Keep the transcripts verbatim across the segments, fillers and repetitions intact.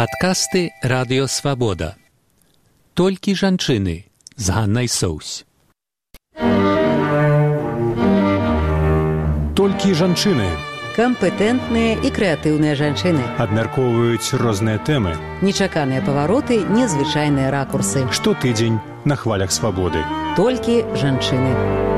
Падкасты Радыё Свабода. Толькі жанчыны з Ганнай Соўсь. Толькі жанчыны. Кампетэнтныя і крэатыўныя жанчыны. Абмяркоўваюць розныя тэмы. Нечаканыя павароты, незвычайныя ракурсы. Штотыдзень на хвалях свабоды. Толькі жанчыны.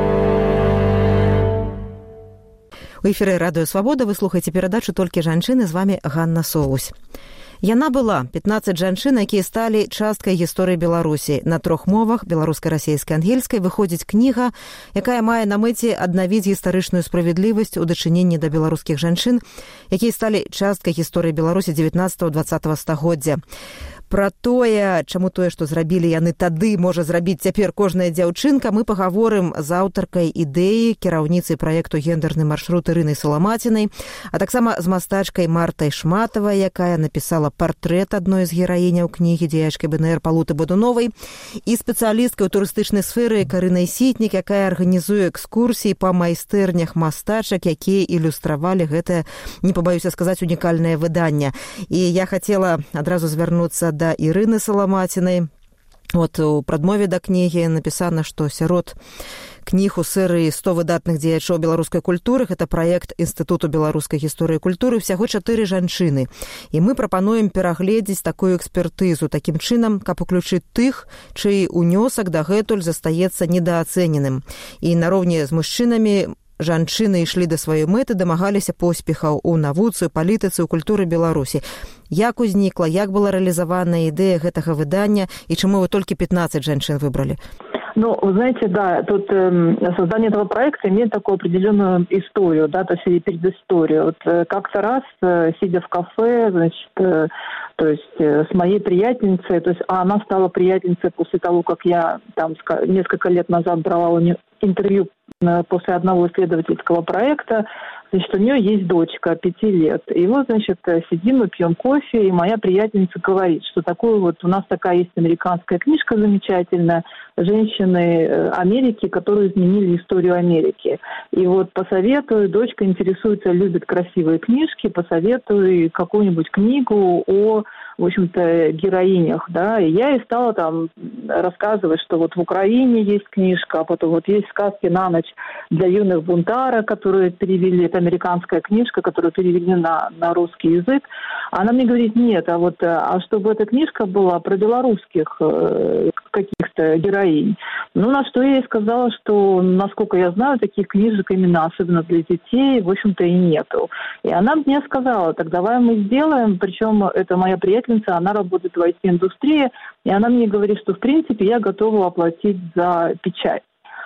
У эфіры Радыё Свабода вы слухаеце перадачу «Толькі жанчыны», з вами Ганна Соўсь. Яна была пятнаццаць жанчын, якія сталі часткай гісторыі Беларусі. На трох мовах, беларускай, расейскай, ангельскай, выходзіць кніга, якая мае на мэце аднавіць гістарычную справядлівасць у дачыненні да беларускіх жанчын, якія сталі часткай гісторыі Беларусі дзевятнаццатага-дваццатага стагоддзя. Пра тое, чаму тое, што зрабілі яны тады, можа зрабіць цяпер кожная дзяўчынка, мы пагаворым з аўтаркай ідэі, кіраўніцай праекту «Гендерны маршрут» Ірынай Саламацінай, а таксама з мастачкай Мартай Шматавай, якая напісала партрэт адной з гераіняў кнігі, дзеячкай бэ эн эр Палуты Бодуновай, і спецыялісткай у турыстычнай сферы Карынай Сітнік, якая арганізуе экскурсіі па майстэрнях мастачак, якія ілюстравалі гэтае, не пабаюся сказаць, унікальнае выданне. І я хацела адразу звярнуцца да Ірыны Саламацінай. Вот у прадмове да кнігі напісана, што сярод кніг у серыі сто выдатных дзеячоў беларускай культуры, гэта праект Інстытуту беларускай гісторыі і культуры, усяго чатыры жанчыны. І мы прапануем перагледзець такую экспертызу такім чынам, каб уключыць тых, чый унёсак дагэтуль застаецца недаацэненым. І нароўні з мужчынамі жанчыны ішлі да сваёй мэты, дамагаліся поспехаў у навуцы, палітыцы, у культуры Беларусі. Як узнікла, як была рэалізавана ідэя гэтага выдання і чаму вы толькі пятнаццаць жанчын выбрали? Ну, вы знаете, да, тут э, создание этого проекта имеет такую определенную историю, да, то есть предысторию. Вот э, как-то раз, э, сидя в кафе, значит, э, то есть э, с моей приятельницей, то есть а она стала приятельницей после того, как я там несколько лет назад брала у нее интервью э, после одного исследовательского проекта. Значит, у нее есть дочка пяти лет. И вот, значит, сидим, мы пьем кофе, и моя приятельница говорит, что такое вот у нас такая есть американская книжка замечательная, «Женщины Америки, которые изменили историю Америки». И вот посоветую, дочка интересуется, любит красивые книжки, посоветую какую-нибудь книгу о, в общем-то, героинях, да. И я ей стала там рассказывать, что вот в Украине есть книжка, а потом вот есть «Сказки на ночь для юных бунтарок», которые перевели, это американская книжка, которую перевели на, на русский язык. Она мне говорит, нет, а вот, а чтобы эта книжка была про белорусских э, каких-то героинь. Ну, на что я ей сказала, что, насколько я знаю, таких книжек именно, особенно для детей, в общем-то, и нету. И она мне сказала, так давай мы сделаем, причем это моя приятельница, она работает в ай ти-индустрии, и она мне говорит, что, в принципе, я готова оплатить за печать.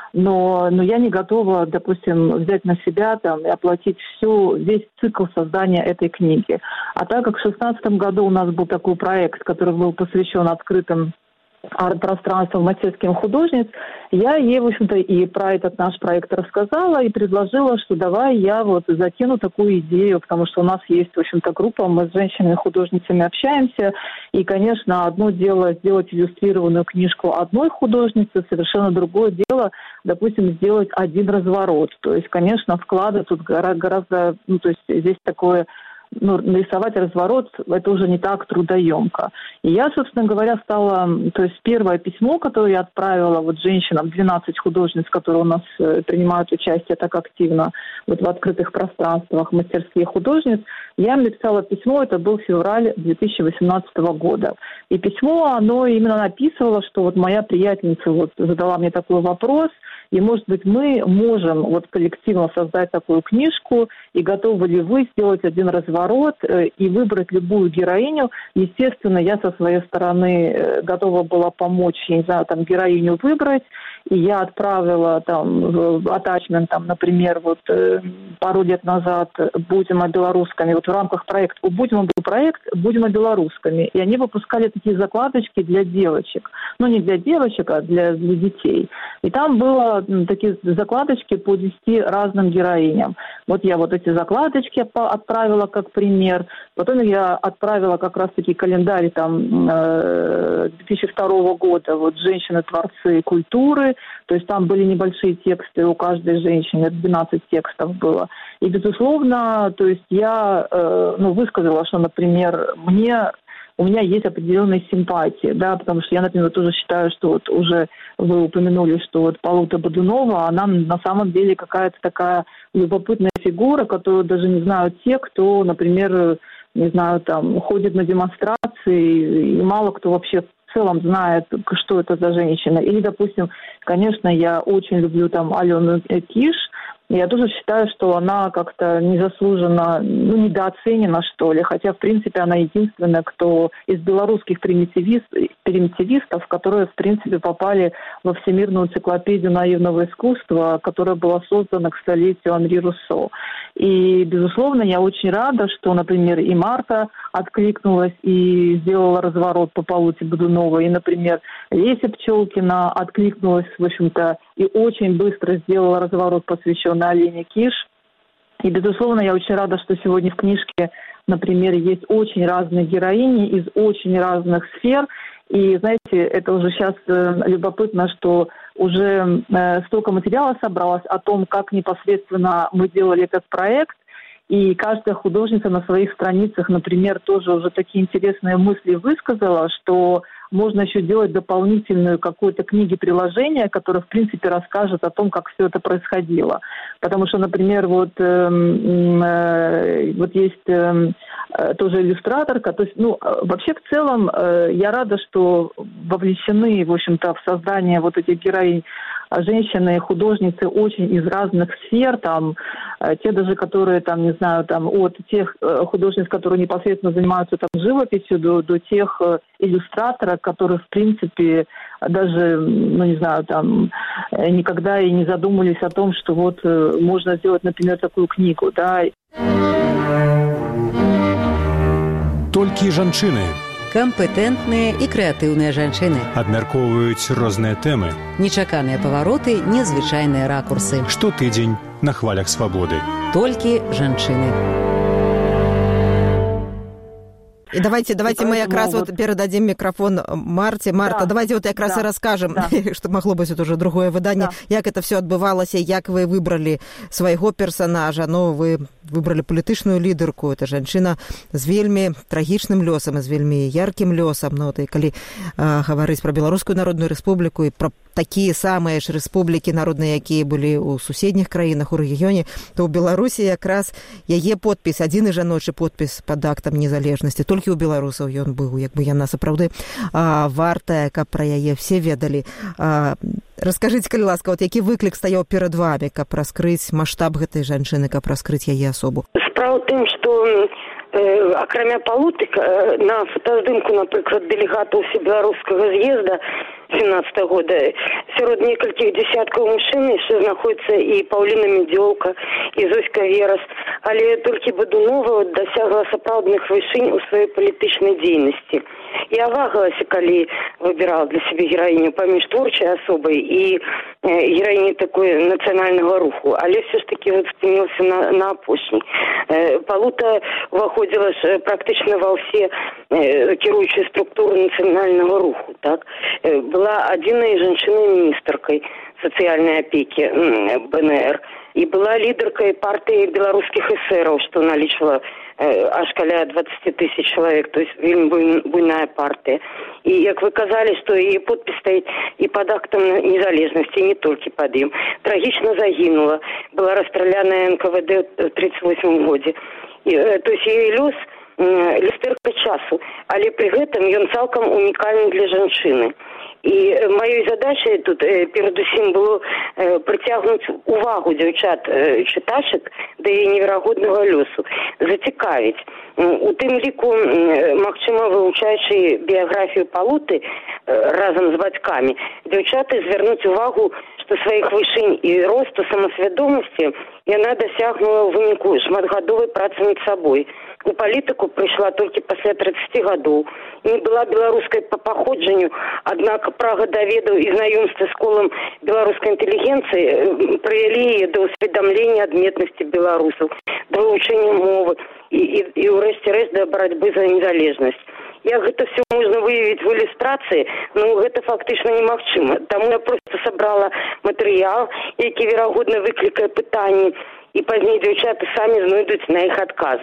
Но, но я не готова, допустим, взять на себя там, и оплатить всю, весь цикл создания этой книги. А так как в шестнадцатом году у нас был такой проект, который был посвящен открытым арт-пространством мастерским художниц, я ей, в общем-то, и про этот наш проект рассказала и предложила, что давай я вот закину такую идею, потому что у нас есть, в общем-то, группа, мы с женщинами-художницами общаемся, и, конечно, одно дело сделать иллюстрированную книжку одной художницы, совершенно другое дело, допустим, сделать один разворот. То есть, конечно, вклады тут гораздо, ну, то есть здесь такое... Ну, нарисовать разворот, это уже не так трудоемко. И я, собственно говоря, стала... То есть первое письмо, которое я отправила вот женщинам, двенадцать художниц, которые у нас э, принимают участие так активно вот в открытых пространствах, мастерские художниц, я им написала письмо, это был февраль две тысячи восемнадцатого года. И письмо, оно именно написывало, что вот моя приятельница вот задала мне такой вопрос, и, может быть, мы можем вот коллективно создать такую книжку, и готовы ли вы сделать один разворот э, и выбрать любую героиню. Естественно, я со своей стороны э, готова была помочь, я не знаю, там, героиню выбрать, и я отправила там атачмент, там, например, вот э, пару лет назад «Будем о белоруссками», вот в рамках проекта «Будем о проект «Будем о белоруссками», и они выпускали такие закладочки для девочек, ну, не для девочек, а для, для детей. И там было такие закладочки по десяти разным героиням. Вот я вот эти закладочки отправила как пример. Потом я отправила как раз-таки календарь там две тысячи второго года, вот «Женщины-творцы культуры». То есть там были небольшие тексты у каждой женщины, двенадцать текстов было. И, безусловно, то есть я ну, высказала, что, например, мне у меня есть определенные симпатии, да, потому что я, например, тоже считаю, что вот уже вы упомянули, что вот Палута Бодунова, она на самом деле какая-то такая любопытная фигура, которую даже не знают те, кто, например, не знаю, там, ходит на демонстрации, и мало кто вообще в целом знает, что это за женщина. Или, допустим, конечно, я очень люблю там Алену Киш. Я тоже считаю, что она как-то незаслуженно, ну, недооценена, что ли. Хотя, в принципе, она единственная, кто из белорусских примитивист, примитивистов, которые, в принципе, попали во Всемирную энциклопедию наивного искусства, которая была создана к столетию Анри Руссо. И, безусловно, я очень рада, что, например, и Марта откликнулась и сделала разворот по Палуте Бодуновой, и, например, Леся Пчелкина откликнулась, в общем-то, и очень быстро сделала разворот, посвященный Алене Киш. И, безусловно, я очень рада, что сегодня в книжке, например, есть очень разные героини из очень разных сфер. И, знаете, это уже сейчас э, любопытно, что уже э, столько материала собралось о том, как непосредственно мы делали этот проект. И каждая художница на своих страницах, например, тоже уже такие интересные мысли высказала, что можно еще делать дополнительную какую-то книги-приложение, которое, в принципе, расскажет о том, как все это происходило. Потому что, например, вот, э, э, вот есть э, тоже иллюстраторка. То есть, ну, вообще, в целом, э, я рада, что вовлечены, в общем-то, в создание вот этих героинь женщины, художницы очень из разных сфер, там, э, те даже, которые, там, не знаю, там, от тех э, художниц, которые непосредственно занимаются там живописью, до, до тех э, иллюстраторов, которые, в принципе, даже, ну, не знаю, там, э, никогда и не задумывались о том, что вот э, можно сделать, например, такую книгу, да. Толькі жанчыны Кампетэнтныя і крэатыўныя жанчыны. абмяркоўваюць розныя тэмы. Нечаканыя павароты, незвычайныя ракурсы. Штотыдзень на хвалях свабоды. Толькі жанчыны. И давайте, давайте мы как раз вот передадим микрофон Марте. Марта, да, давайте вот как раз да, и расскажем, да. Что могло быть это уже другое выдание, да. Як это все отбывалось, як вы выбрали своего персонажа. Ну, вы выбрали палітычную лідарку, это жанчына з вельмі трагічным лёсам, з вельмі яркім лёсам. Ну, вот, і калі э, гаварыць пра Беларускую народную рэспубліку і пра такія самыя ж рэспублікі народныя, якія былі ў суседніх краінах, у рэгіёне, то ў Беларусі якраз яе подпіс, адзіны жаночы подпіс пад актам незалежнасці. Толькі ў беларусаў ён быў, як бы яна сапраўды а, вартая, каб пра яе все ведалі. А, раскажыце, калі ласка, вот які выклік стаяў перад вами, каб раскрыць маштаб гэтай жанчыны, каб раскрыць яе асобу? Справа ў тым, што э, акрамя Палуты, э, на фотаздымку, напрыклад, дэлегатаў Всебеларускага з'езда семнадцатого года сярод некалькіх десяткаў мужчын яшчэ знаходзіцца і Паўліна Медзёлка, і Зоська Верас, але толькі Бодунова дасягла сапраўдных вышынь у сваёй палітычнай дзейнасці. Я вагалася, калі выбірала для сябе гераіню паміж творчай асобай і э, гераіняй такой нацыянальнага руху, але все ж таки вот спынілася на, на апошняй. Э, Палута уваходзіла ж практычна ва ўсе э, кіруючыя структуры нацыянальнага руху, так? Э, была адзінай жанчынай-міністркай сацыяльнай апекі бэ эн эр і была лідаркай партыі беларускіх эсэраў, што налічвала э, аж каля двадцать тысяч чалавек, то есть вельмі буйная партыя. І як вы казалі, што яе подпіс стаіць і пад актам незалежнасці, не толькі пад ім. Трагічна загінула, была расстраляная эн ка вэ дэ ў тридцать восьмым годзе. І, э, то есть яе лёс э, люстэрка часу, але пры гэтым ён цалкам унікальны для жанчыны. І маёй задачай тут э, перадусім было э, прыцягнуць увагу дзяўчат э, чытачак да яе неверагоднага лёсу, зацікавіць. У тым ліку, э, магчыма, вывучаючы біяграфію Палуты э, разам з бацькамі, дзяўчаты звярнуць увагу, што сваіх вышынь і росту самасвядомасці яна дасягнула ў выніку шматгадовай працы над сабой. У палітыку прыйшла толькі пасля тридцати гадоў. Не была беларускай па паходжанню, аднак прага да ведаў і знаёмства з колам беларускай інтэлігенцыі прывялі яе да ўсведамлення адметнасці беларусаў, да вывучэння мовы і, і, і ўрэшце рэшт да барацьбы за незалежнасць. Як гэта все можна выявіць в ілюстрацыі, ну гэта фактычна немагчыма. Таму я проста сабрала матэрыял, які верагодна выклікае пытанні, і пазней дзяўчаты самі знойдуць на іх адказы.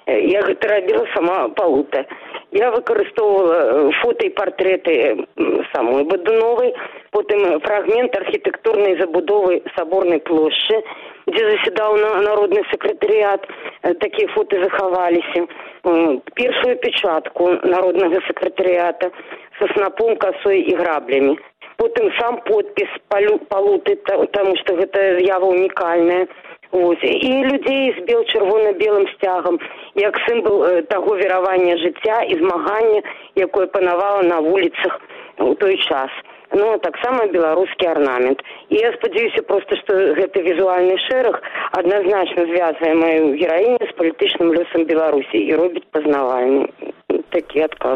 Я гэта рабіла сама Палута. Я выкарыстоўвала фота і партрэты самой Бадуновай, потым фрагмент архітэктурнай забудовы Саборнай плошчы, дзе заседаў народны сакратарыят. Такія фоты захаваліся. Першую печатку народнага сакратарыята са снапом, касой і граблямі. Потым сам подпіс Палуты, таму што гэта з'ява унікальная. Ось. І людзей з бел-чырвона-белым сцягам, як сімвал таго веравання жыцця і змагання, якое панавала на вуліцах у той час. Ну, таксама беларускі арнамент. І я спадзяюся проста, што гэты візуальны шэраг адназначна звязвае маю гераіню з палітычным лёсам Беларусі і робіць пазнавальны такі адказ.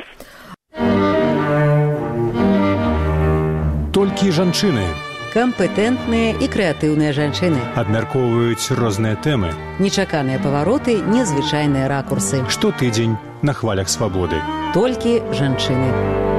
Толькі жанчыны. Кампетэнтныя і крэатыўныя жанчыны. Абмяркоўваюць розныя тэмы. Нечаканыя павароты, незвычайныя ракурсы. Штотыдзень на хвалях свабоды. Толькі жанчыны.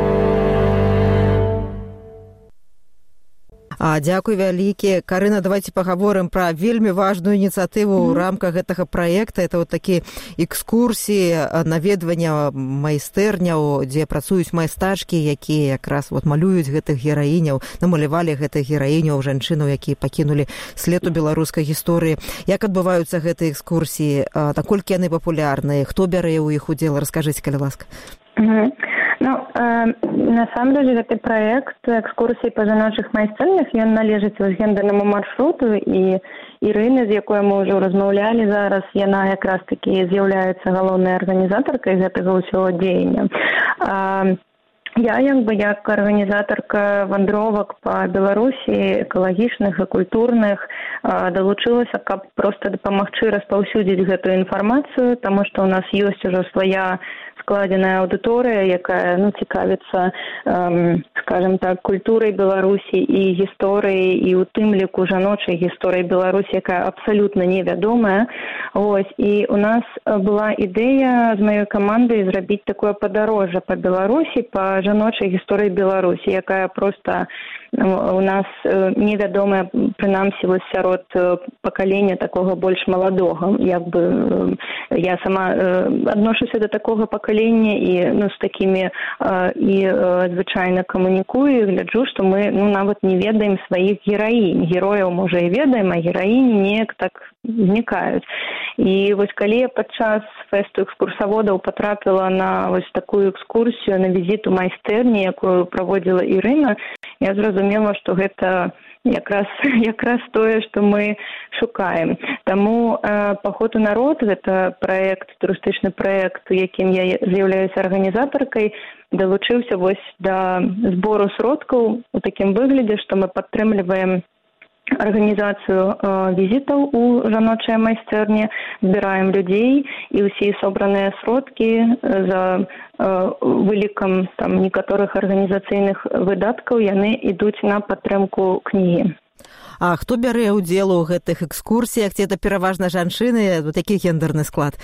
А дзякуй вялікі. Карына, давайте пагаворым пра вельмі важную ініцыятыву ў рамках гэтага праекта. Это вот такі экскурсіі, наведвання майстэрняў, дзе працуюць майстачкі, якія якраз вот малююць гэтых гераіняў, намалявалі гэтых гераіняў, жанчынаў, якія пакінулі след у беларускай гісторыі. Як адбываюцца гэтыя экскурсіі? Наколькі яны папулярныя? Хто бярэ ў іх удзел? Раскажыце, калі ласка. Mm-hmm. Ну, э, насамрэч, гэты праект экскурсій па жаночых майстэрнях, ён належыць вось гендернаму маршруту, і Ірына, з якой мы ўжо размаўлялі зараз, яна якраз такі з'яўляецца галоўнай арганізатаркай гэтага ўсяго дзеяння. А, я, як бы, як арганізатарка вандровак па Беларусі, экалагічных і культурных, далучылася, каб проста дапамагчы распаўсюдзіць гэтую інфармацыю, таму што ў нас ёсць ужо свая складзеная аўдыторыя, якая, ну, цікавіцца, эм, скажем так, культурай Беларусі і гісторыяй, і ў тым ліку жаночай гісторыяй Беларусі, якая абсалютна невядомая. Ось, і у нас была ідэя з маёй камандай зрабіць такое падарожжа па Беларусі, па жаночай гісторыі Беларусі, якая проста у нас невядомая, прынамсі, вось сярод пакалення такога больш маладога. Як бы я сама адношуся да такога пакалення і, ну, з такімі і звычайна камунікую, і гляджу, што мы, ну, нават не ведаем сваіх гераінь. Герояў, можа, і ведаем, а гераіні неяк так знікаюць. І вось калі я падчас фэсту экскурсаводаў патрапіла на вось такую экскурсію, на візіт у майстэрні, якую праводзіла Ірына, я зразумела, што гэта якраз, якраз тое, што мы шукаем. Таму э, «Паход у народ» — гэта праект, турыстычны праект, у якім я з'яўляюся арганізатаркай, далучыўся вось да збору сродкаў у такім выглядзе, што мы падтрымліваем арганізацыю э, візітаў у жаночыя майстэрні, збіраем людзей, і ўсе собраныя сродкі за э, вылікам там некаторых арганізацыйных выдаткаў яны ідуць на падтрымку кнігі. А хто бярэ ўдзел у гэтых экскурсіях? Ці это пераважна жанчыны? Вот які гендерны склад?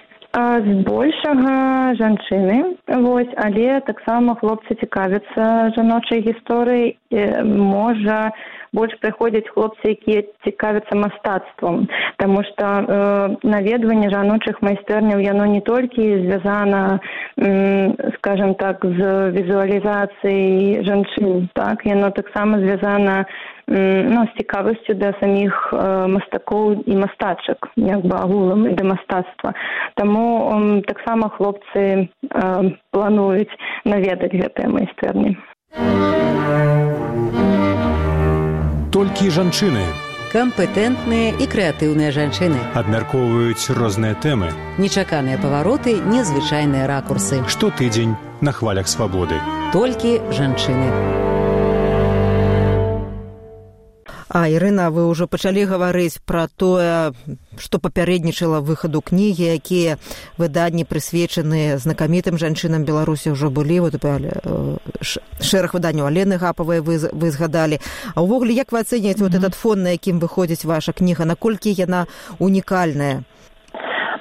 Збольшага жанчыны, вось, але таксама хлопцы цікавяцца жаночай гісторыяй. Можа, больш прыходзяць хлопцы, якія цікавяцца мастацтвам, таму што э, наведванне жаночых майстэрняў, яно не толькі звязана, м, скажем так, з візуалізацыяй жанчын, так, яно таксама звязана, м, ну, з цікавасцю да саміх э, мастакоў і мастачак, як бы агулам, і да мастацтва. Таму э, таксама хлопцы э, плануюць наведаць гэтыя майстэрні. Толькі жанчыны. Кампетэнтныя і крэатыўныя жанчыны. Абмяркоўваюць розныя тэмы. Нечаканыя павароты, незвычайныя ракурсы. Штотыдзень на хвалях свабоды. Толькі жанчыны. А, Ірына, вы ўжо пачалі гаварыць пра тое, што папярэднічала выхаду кнігі, якія выданні прысвечаны знакамітым жанчынам Беларусі ўжо былі. Вот, шэраг выданняў Алены Гапавай вы, вы згадалі. А ўвогуле, як вы ацэняеце mm-hmm. вот этот фон, на якім выходзіць ваша кніга? Наколькі яна унікальная?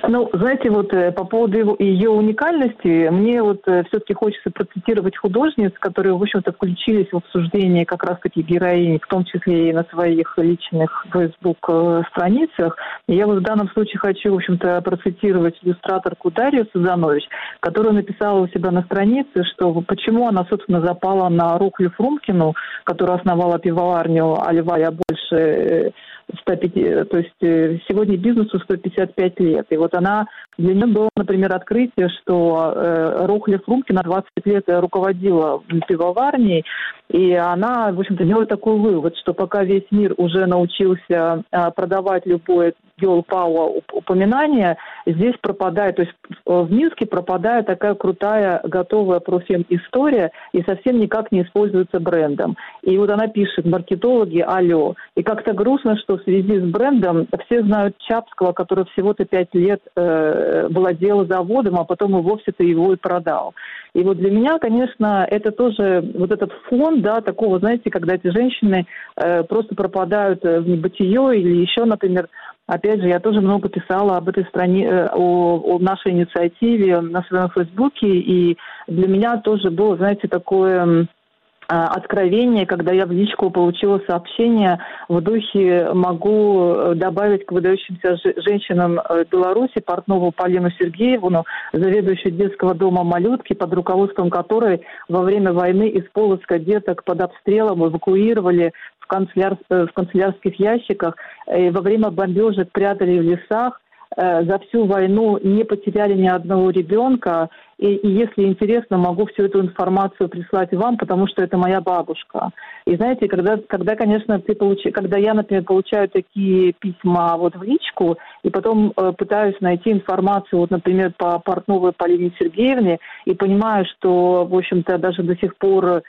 Ну, знаете, вот по поводу его, ее уникальности, мне вот все-таки хочется процитировать художниц, которые, в общем-то, включились в обсуждение как раз-таки героинь, в том числе и на своих личных фейсбук-страницах. И я вот в данном случае хочу, в общем-то, процитировать иллюстраторку Дарью Сазанович, которая написала у себя на странице, что почему она, собственно, запала на Рухлю Фрумкину, которая основала пивоварню «Альва, я больше...» сто пятьдесят, то есть сегодня бизнесу сто пятьдесят пять лет. И вот она, для нее было, например, открытие, что э, Рухля Фрумкина двадцать лет руководила пивоварней, и она, в общем-то, делает такой вывод, что пока весь мир уже научился э, продавать любое girl power упоминание, здесь пропадает, то есть в Минске пропадает такая крутая, готовая профем история и совсем никак не используется брендом. И вот она пишет: маркетологи, алло. И как-то грустно, что в связи с брендом все знают Чапского, который всего-то пять лет э, владел заводом, а потом и вовсе-то его и продал. И вот для меня, конечно, это тоже вот этот фон, да, такого, знаете, когда эти женщины э, просто пропадают в небытие или еще, например, опять же, я тоже много писала об этой стране, о, о нашей инициативе на своем Фейсбуке, и для меня тоже было, знаете, такое откровение, когда я в личку получила сообщение в духе: могу добавить к выдающимся женщинам Беларуси Портнову Полину Сергеевну, заведующую детского дома «Малютки», под руководством которой во время войны из Полоцка деток под обстрелом эвакуировали в, канцеляр... в канцелярских ящиках, и во время бомбежек прятали в лесах, за всю войну не потеряли ни одного ребенка. И, и если интересно, могу всю эту информацию прислать вам, потому что это моя бабушка. И знаете, когда, когда конечно, ты получ... когда я, например, получаю такие письма вот в личку, и потом э, пытаюсь найти информацию, вот, например, по Портновой Полине Сергеевне, и понимаю, что, в общем-то, даже до сих пор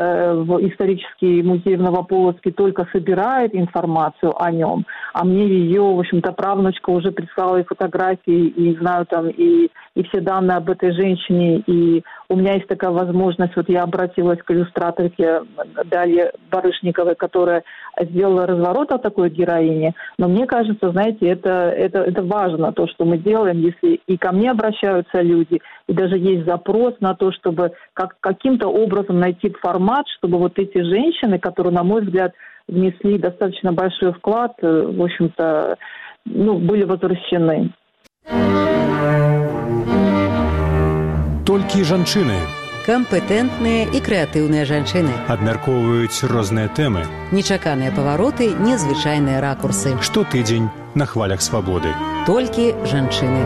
в исторический музей в Новополоцке только собирает информацию о нем, а мне ее, в общем-то, правнучка уже прислала и фотографии, и знаю там, и, и все данные об этой женщине, и у меня есть такая возможность, вот я обратилась к иллюстраторке Дарье Барышниковой, которая сделала разворот о такой героине, но мне кажется, знаете, это, это, это важно, то, что мы делаем, если и ко мне обращаются люди, и даже есть запрос на то, чтобы как, каким-то образом найти формат, чтобы вот эти женщины, которые, на мой взгляд, внесли достаточно большой вклад, в общем-то, ну, были возвращены. Толькі жанчыны Кампетэнтныя і крэатыўныя жанчыны. абмяркоўваюць розныя тэмы. Нечаканыя павароты, незвычайныя ракурсы. Штотыдзень на хвалях свабоды. Толькі жанчыны.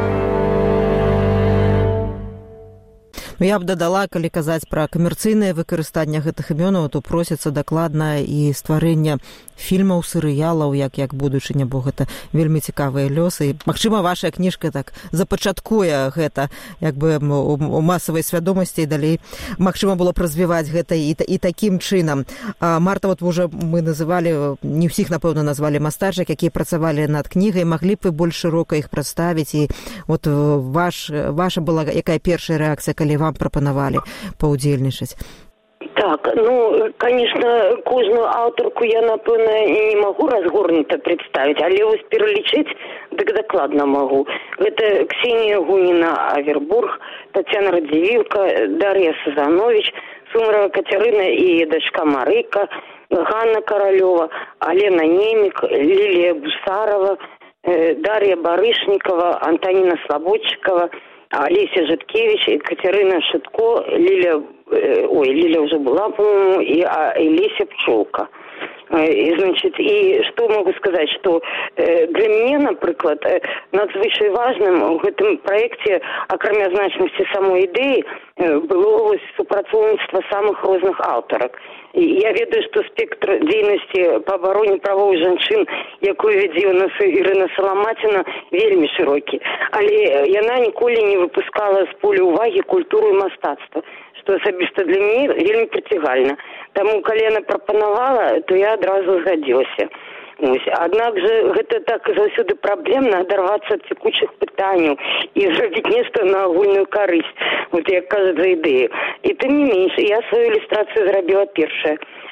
Ну, я б дадала, калі казаць пра камерцыйнае выкарыстанне гэтых імёнаў, то просіцца дакладна і стварэнне фільмаў, серыялаў, як як будучыня, бо гэта вельмі цікавыя лёсы. Магчыма, ваша кніжка так запачаткуе гэта як бы у масавай свядомасці, і далей магчыма было б развіваць гэта і, і такім чынам. А, Марта, вот уже мы называлі, не ўсіх, напэўна, назвалі мастачак, якія працавалі над кнігай, маглі б вы больш шырока іх прадставіць, і вот ваш, ваша была якая першая рэакцыя, калі вам прапанавалі паўдзельнічаць? Так, ну, конечно, кожную аўтарку я, напэўна, не могу разгорнута представить, але вось пералічыць дык дакладна могу. Гэта Ксения Гунина Авербург, Татьяна Радзивилка, Дарья Сазанович, Сумрова Катерина и дочка Марыка, Ганна Королева, Алена Немик, Лилия Бусарова, Дарья Барышникова, Антонина Слободчикова, Олеся Житкевич, Екатерина Шитко, Лилия, ой, Лилия уже была, по-моему, и Елеся Пчелка. И, значит, и что могу сказать, что э, для меня, например, э, надзвычай важным в этом проекте, акрамя значности самой идеи, э, было супрацоўніцтва самых розных аўтарак. І я ведаю, што спектр дзейнасці па абароне правоў жанчын, якую вядзе у нас Ірына Саламаціна, вельмі шырокі. Але яна ніколі не выпускала з поля ўвагі культуру і мастацтва, што асабіста для мяне вельмі прыцягальна. Таму, калі яна прапанавала, то я адразу згадзілася. Аднак жа гэта так заўсёды праблемна адарвацца ад цякучых пытанняў і зрабіць нешта на агульную карысць, вот як кажа за ідэю. І тым не менш, я сваю ілюстрацыю зрабіла першая.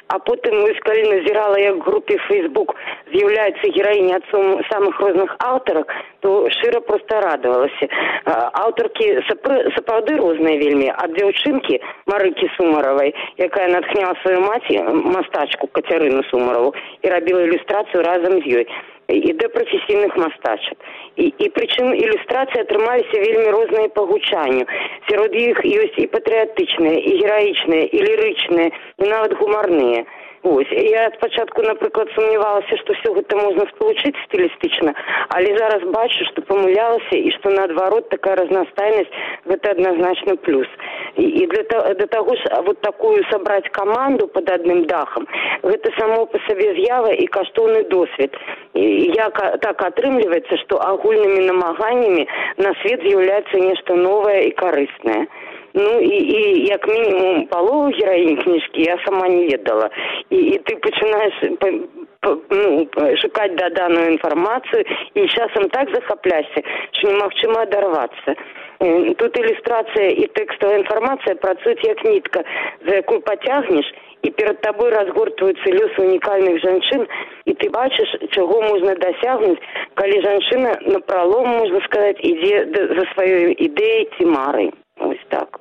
А потым, калі назірала, як в групе Facebook з'яўляецца гераіня ад самых розных аўтарак, то шчыра проста радавалася. Аўтаркі сапраўды розныя вельмі. Ад дзяўчынкі Марыкі Сумаравай, якая натхняла сваю маці, мастачку Кацярыну Сумараву, і рабіла ілюстрацыю разам з ёй. І да прафесійных мастачак. І, і прычым ілюстрацыі атрымаліся вельмі розныя па гучанню. Сярод іх ёсць і патрыятычныя, і гераічныя, і лірычныя, і нават гумарныя. Ось. Я спачатку, напрыклад, сумнявалася, што ўсё гэта можна спалучыць стылістычна, але зараз бачу, што памылялася і што, наадварот, такая разнастайнасць – гэта адназначна плюс. І, і для, для таго ж вот такую сабраць каманду пад адным дахам – гэта само па сабе з'ява і каштоўны досвед. І як так атрымліваецца, што агульнымі намаганнямі на свет з'яўляецца нешта новае і карыснае. Ну і, і як мінімум палову гераінь кніжкі я сама не ведала. І, і ты пачынаеш па, па, ну, шукаць даданую інфармацыю і часам так захапляешся, што немагчыма адарвацца. Тут ілюстрацыя і тэкставая інфармацыя працуюць як нітка, за якую пацягнеш, і перад табой разгортваюцца лёсы унікальных жанчын, і ты бачыш, чаго можна дасягнуць, калі жанчына напралом, можна сказаць, ідзе за сваёй ідэяй ці марай. Ось так.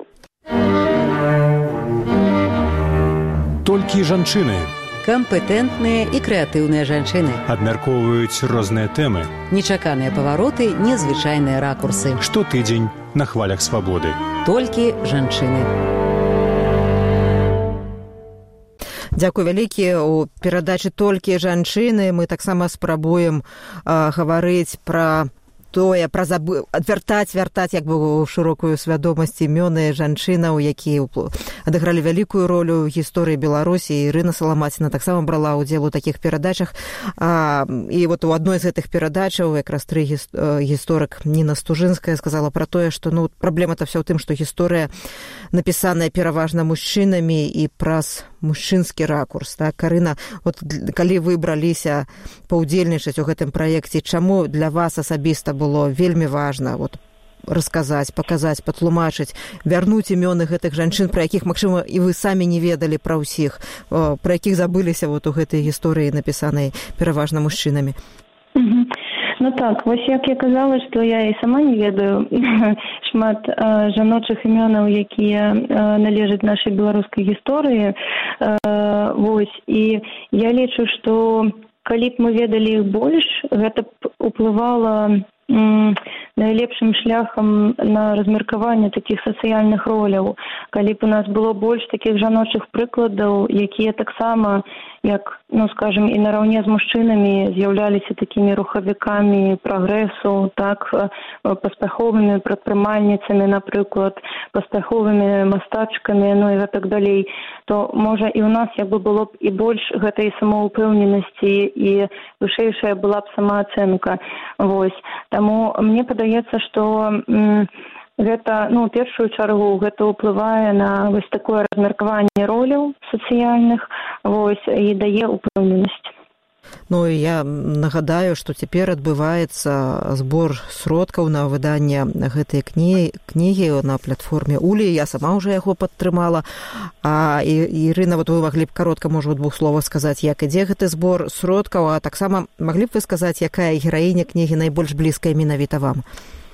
Толькі жанчыны. Кампетэнтныя і крэатыўныя жанчыны. Абмяркоўваюць розныя тэмы. Нечаканыя павароты, незвычайныя ракурсы. Штотыдзень на хвалях свабоды. Толькі жанчыны. Дзякуй вялікі. У перадачы «Толькі жанчыны» мы таксама спрабуем а, гаварыць пра тое, пра забы... адвяртаць, вяртаць як бы ў шырокую свядомасць імёны жанчынаў, якія адыгралі вялікую ролю ў гісторыі Беларусі. Ірына Саламаціна таксама брала ўдзел у такіх перадачах. А, і вот у адной з гэтых перадачаў якраз тры гіс... гісторык Ніна Стужынская сказала пра тое, што ну, праблема-то вся ў тым, што гісторыя напісаная пераважна мужчынамі і праз мужчынскі ракурс. Так? Карына, вот, калі вы браліся паўдзельнічаць у гэтым праекце, чаму для вас асабіста было вельмі важна вот, расказаць, паказаць, патлумачыць, вярнуць імёны гэтых жанчын, пра якіх, магчыма, і вы самі не ведалі пра ўсіх, пра якіх забыліся вот у гэтай гісторыі, напісанай пераважна мужчынамі? Mm-hmm. Ну так, вось як я казала, што я і сама не ведаю шмат э, жаночых імёнаў, якія э, належаць нашай беларускай гісторыі. Э, вось, і я лічу, што калі б мы ведалі іх больш, гэта б уплывала м, найлепшым шляхам на размеркаванне такіх сацыяльных роляў. Калі б у нас было больш такіх жаночых прыкладаў, якія таксама, як, ну, скажем, і нараўне з мужчынамі з'яўляліся такімі рухавікамі прагрэсу, так, паспяховымі прадпрымальніцамі, напрыклад, паспяховымі мастачкамі, ну і так далей, то, можа, і ў нас як бы было б і больш гэтай самаўпэўненасці і вышэйшая была б самаацэнка. Вось. Таму мне падаецца, што м, гэта, ну, у першую чаргу гэта ўплывае на вось такое размеркаванне роляў сацыяльных, вось, і дае ўпэўненасць. Ну, і я нагадаю, што цяпер адбываецца збор сродкаў на выданне гэтай кнігі, кнігі на платформе Улі. Я сама ўжо яго падтрымала. А і, Ірына, вот вы маглі б каротка, можа, у двух словах сказаць, як ідзе гэты збор сродкаў, а таксама маглі б вы сказаць, якая гераіня кнігі найбольш блізкая менавіта вам?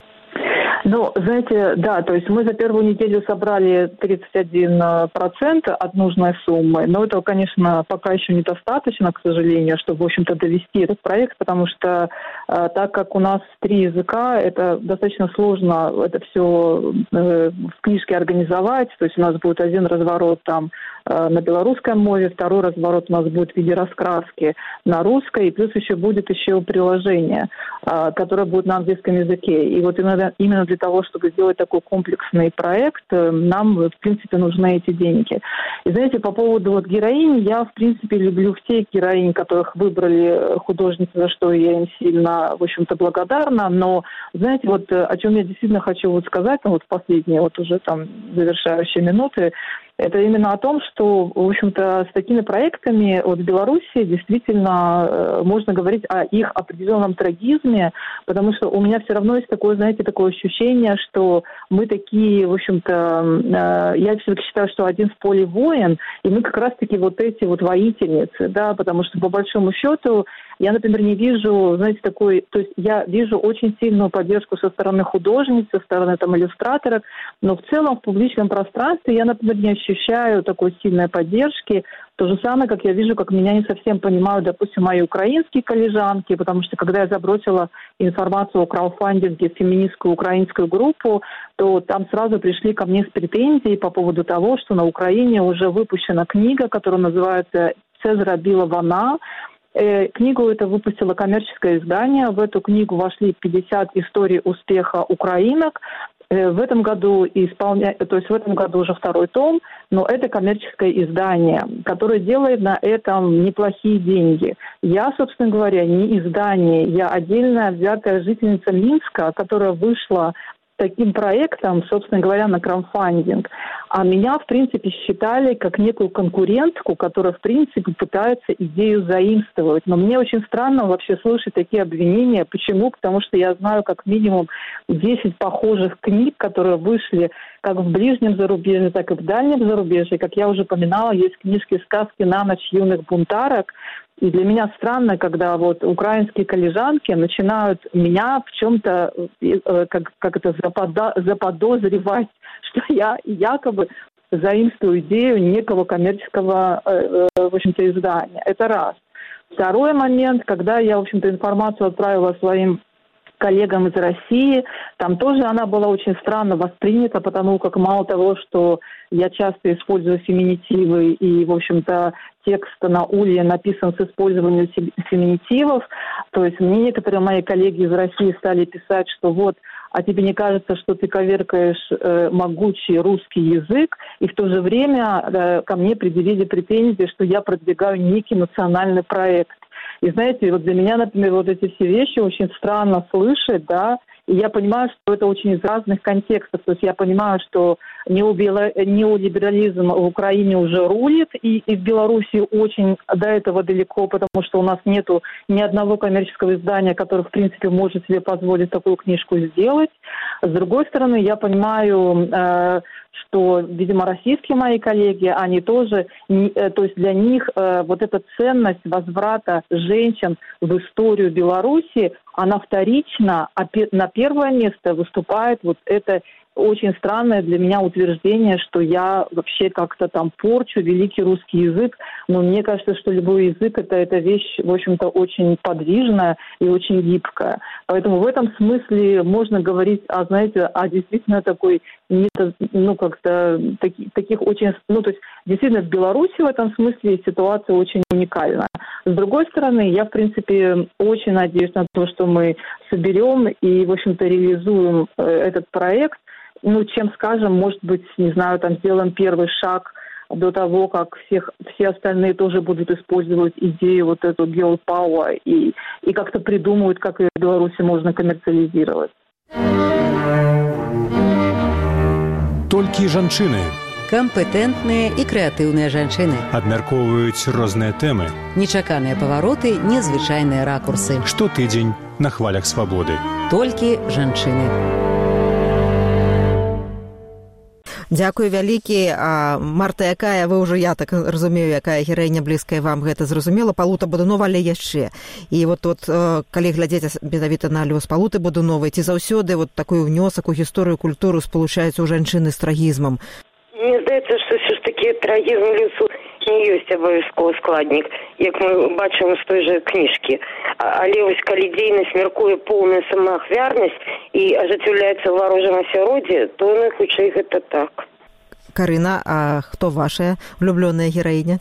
Ну, знаете, да, то есть мы за первую неделю собрали тридцать один процент от нужной суммы, но этого, конечно, пока еще недостаточно, к сожалению, чтобы, в общем-то, довести этот проект, потому что э, так как у нас три языка, это достаточно сложно это все э, в книжке организовать, то есть у нас будет один разворот там э, на белорусском мове, второй разворот у нас будет в виде раскраски на русской, и плюс еще будет еще приложение, э, которое будет на английском языке. И вот именно, именно для того, чтобы сделать такой комплексный проект, нам, в принципе, нужны эти деньги. И, знаете, по поводу вот героинь, я, в принципе, люблю всех героинь, которых выбрали художницы, за что я им сильно, в общем-то, благодарна. Но, знаете, вот о чем я действительно хочу вот сказать, ну, вот в последние вот уже там завершающие минуты, Это именно о том, что, в общем-то, с такими проектами вот в Беларуси действительно можно говорить о их определенном трагизме, потому что у меня все равно есть такое, знаете, такое ощущение, что мы такие, в общем-то, я все-таки считаю, что один в поле воин, и мы как раз-таки вот эти вот воительницы, да, потому что по большому счету я, например, не вижу, знаете, такой, то есть я вижу очень сильную поддержку со стороны художниц, со стороны там иллюстраторов, но в целом в публичном пространстве я, например, не ощущаю такой сильной поддержки. То же самое, как я вижу, как меня не совсем понимают, допустим, мои украинские коллежанки, потому что когда я забросила информацию о краудфандинге в феминистскую украинскую группу, то там сразу пришли ко мне с претензией по поводу того, что на Украине уже выпущена книга, которая называется «Це зробила вона». Книгу это выпустило коммерческое издание. В эту книгу вошли пятьдесят историй успеха украинок. В этом году исполня... то есть в этом году уже второй том, но это коммерческое издание, которое делает на этом неплохие деньги. Я, собственно говоря, не издание, я отдельная взятая жительница Минска, которая вышла таким проектом, собственно говоря, на краудфандинг. А меня, в принципе, считали как некую конкурентку, которая, в принципе, пытается идею заимствовать. Но мне очень странно вообще слышать такие обвинения. Почему? Потому что я знаю как минимум десять похожих книг, которые вышли как в ближнем зарубежье, так и в дальнем зарубежье. Как я уже упоминала, есть книжки «Сказки на ночь юных бунтарок». И для меня странно, когда вот украинские коллежанки начинают меня в чем-то, как, как это, заподо, заподозревать, что я якобы заимствую идею некого коммерческого, в общем-то, издания. Это раз. Второй момент, когда я, в общем-то, информацию отправила своим коллегам из России, там тоже она была очень странно воспринята, потому как мало того, что я часто использую феминитивы, и, в общем-то, текст на улье написан с использованием феминитивов, то есть мне некоторые мои коллеги из России стали писать, что вот, а тебе не кажется, что ты коверкаешь э, могучий русский язык, и в то же время э, ко мне предъявили претензии, что я продвигаю некий национальный проект. И знаете, вот для меня, например, вот эти все вещи очень странно слышать, да, и я понимаю, что это очень из разных контекстов. То есть я понимаю, что неолиберализм в Украине уже рулит, и, и в Беларуси очень до этого далеко, потому что у нас нету ни одного коммерческого издания, которое, в принципе, может себе позволить такую книжку сделать. С другой стороны, я понимаю, э, что, видимо, российские мои коллеги, они тоже, не, э, то есть для них э, вот эта ценность возврата женщин в историю Беларуси, она вторична, а пе- на первое место выступает вот это очень странное для меня утверждение, что я вообще как-то там порчу великий русский язык. Но мне кажется, что любой язык это, это вещь, в общем-то, очень подвижная и очень гибкая. Поэтому в этом смысле можно говорить о, знаете, о действительно такой, ну, как-то таки, таких очень... Ну, то есть, действительно, в Беларуси в этом смысле ситуация очень уникальна. С другой стороны, я, в принципе, очень надеюсь на то, что мы соберем и, в общем-то, реализуем э, этот проект. Ну, чем скажем, может быть, не знаю, там сделаем первый шаг до того, как всех, все остальные тоже будут использовать идею вот эту girl power и, и как-то придумают, как ее в Беларуси можно коммерциализировать. Толькі жанчыны Кампетэнтныя і крэатыўныя жанчыны. абмяркоўваюць розныя тэмы. Нечаканыя павароты, незвычайныя ракурсы. Штотыдзень на хвалях свабоды. Толькі жанчыны. Дзякуй вялікі. Марта, якая, вы ўжо, я так разумею, якая гераіня блізкая вам, гэта зразумела, Палута Бодунова, але яшчэ. І вот тут, калі глядзець менавіта на лёс Палуты Бодуновай, ці заўсёды вот такой унёсак у гісторыю культуру спалучаецца ў жанчыны з трагізмам? Мне здаецца, што ўсё ж такі трагізм лесу не ёсць абавязковы складнік, як мы бачым з той жа кніжкі. Але вось калі дзейнасць мяркуе поўная самаахвярнасць і ажыццяўляецца ў варожым асяроддзі, то найхутчэй гэта так. Карына, а хто вашая улюблёная гераіня?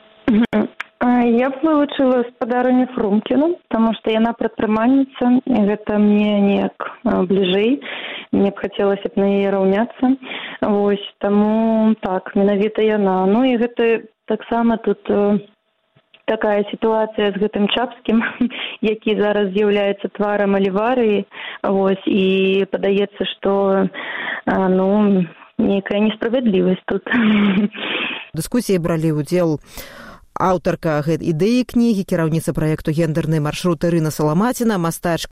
Я б вылучыла спадарыню Фрумкіну, таму што яна прадпрымальніца, і гэта мне неяк бліжэй. Мне б хацелася б на яе раўняцца. Вось, таму так, менавіта яна. Ну і гэта таксама тут э, такая сітуацыя з гэтым Чапскім, які зараз з'яўляецца тварам Аліварыі. Вось, і падаецца, што э, ну, нейкая несправядлівасць тут. Дыскусіі бралі ўдзел аўтарка ідэі кнігі, кіраўніца праекту «Гендерныя маршруты» Ірына Саламаціна, мастачка